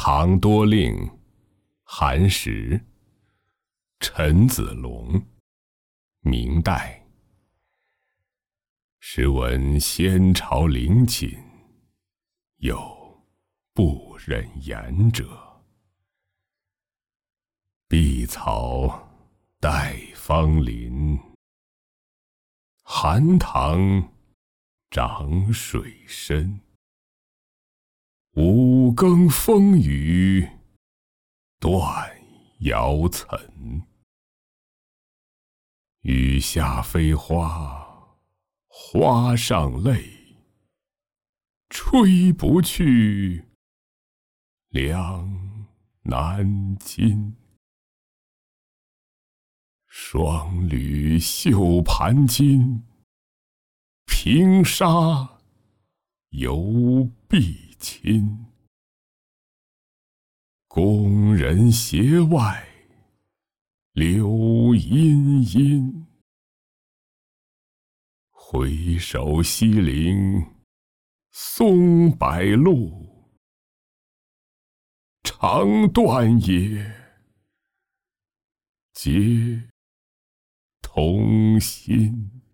唐多令，韩石，陈子龙，明代。时闻先朝陵寝，有不忍言者。碧草带芳林，寒塘涨水深。五更风雨断遥岑，雨下飞花，花上泪，吹不去，两难禁。双缕绣盘巾，平纱犹碧衾。宫人斜外柳阴阴，回首西陵松柏路，长断也，皆同心。